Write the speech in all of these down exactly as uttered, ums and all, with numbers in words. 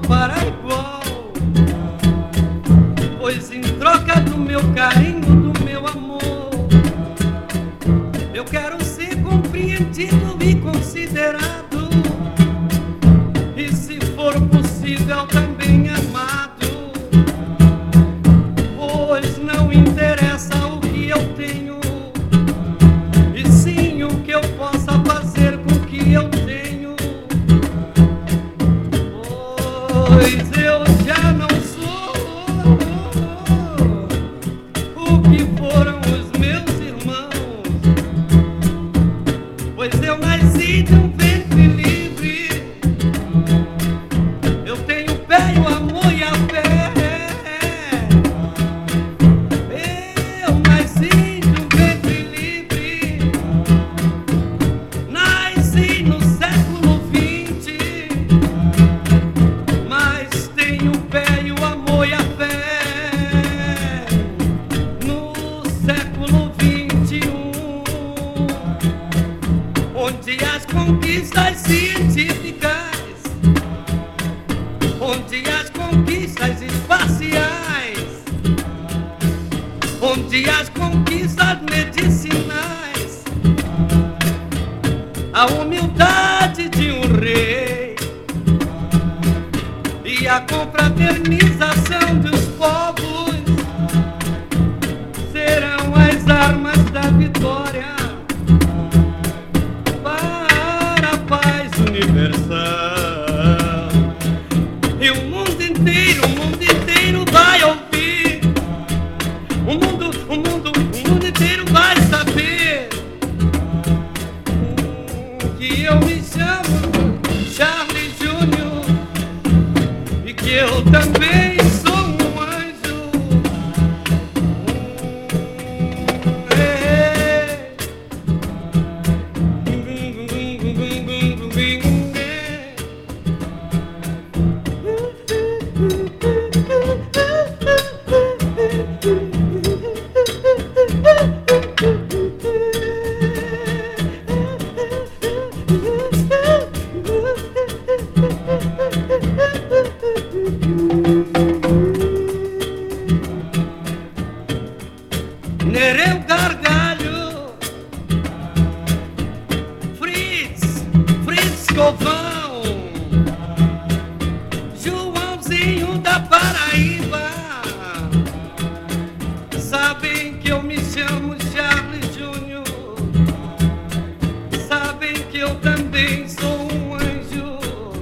para igual, pois em troca do meu carinho, do meu amor, eu quero ser compreendido e considerado, e se for possível também amado, pois não interessa o que eu tenho, e sim o que eu possa fazer com o que eu tenho, pois eu já não sou o que foram os meus irmãos, pois eu nasci de um ventre livre, eu tenho pé, o amor e a fé. Eu nasci de um ventre livre, nasci no século vinte, mas tenho o pé e o amor e a fé no século vinte e um, onde as conquistas científicas, onde as conquistas espaciais, onde as conquistas medicinais, a humildade de um rei e a confraternização dos povos serão as armas da vitória para a paz universal. E o mundo inteiro, o mundo inteiro vai ouvir, o mundo, o mundo, o mundo inteiro vai saber que eu me chamo Charlie Júnior e que eu também sou um anjo. Nereu Gargalho, Fritz, Fritz Covão, Joãozinho da Paraíba, sabem que eu me chamo Charlie Júnior, sabem que eu também sou um anjo.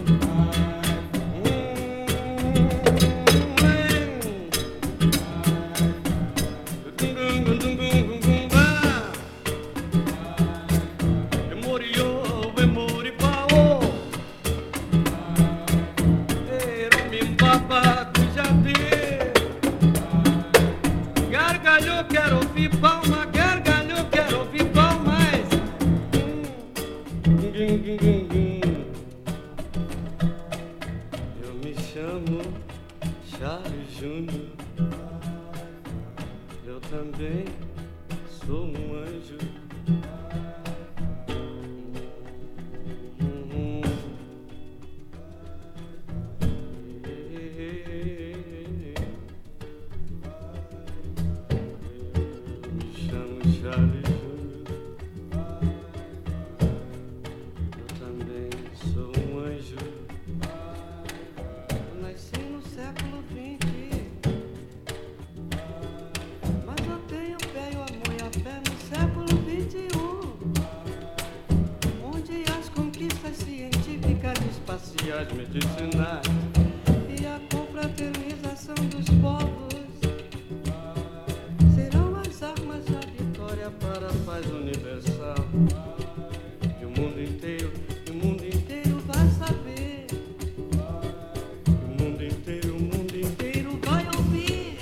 Gargalhou, quero ouvir palma, gargalhou, quero ouvir palmas. Eu me chamo Charlie Júnior, eu também sou um anjo. Charlie Júnior, eu também sou um anjo. Eu nasci no século vinte, mas eu tenho pé, o amor e a fé no século vinte e um, onde as conquistas científicas, espaciais, medicinais e a confraternização dos povos serão as armas da vitória para a paz universal. E o mundo inteiro, o mundo inteiro vai saber. O mundo inteiro, o mundo inteiro vai ouvir.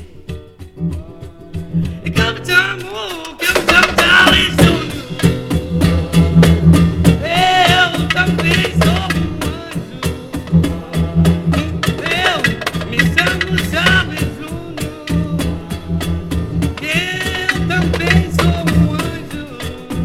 E que eu me chamo, que eu me chamo Charlie Júnior. Eu também sou um anjo. Eu me chamo Charlie Júnior. Eu também sou um anjo.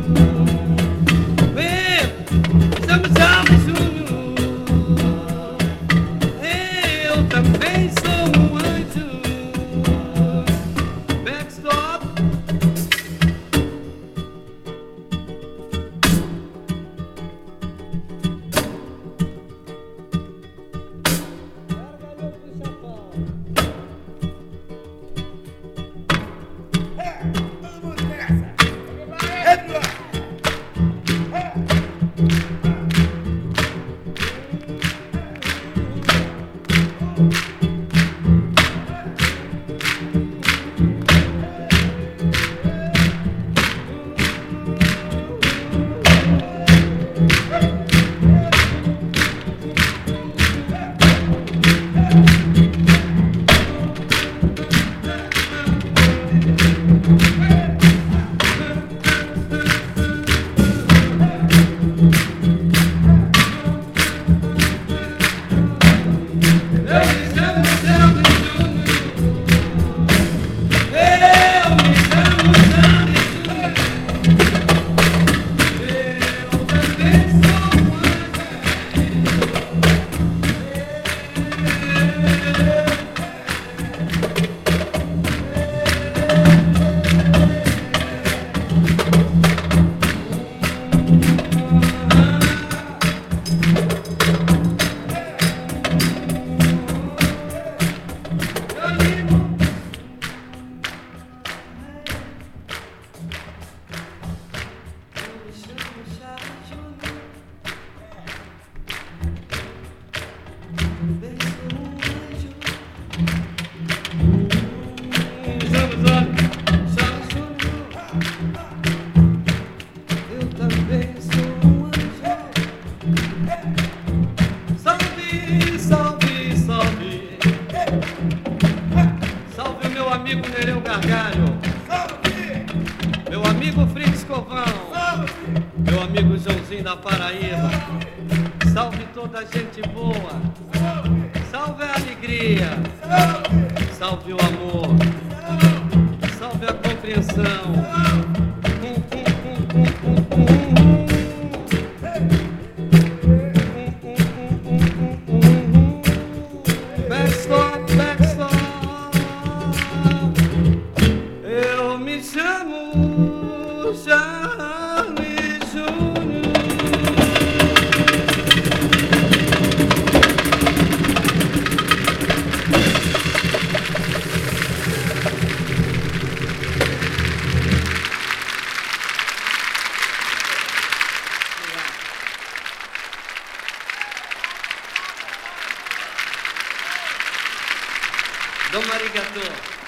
Domo arigato.